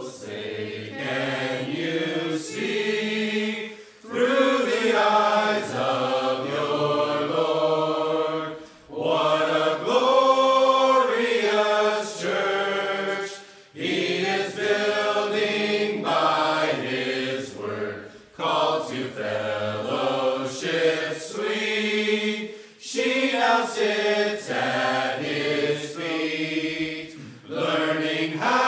Say, can you see through the eyes of your Lord? What a glorious church he is building by his word, called to fellowship sweet. She now sits at his feet, learning how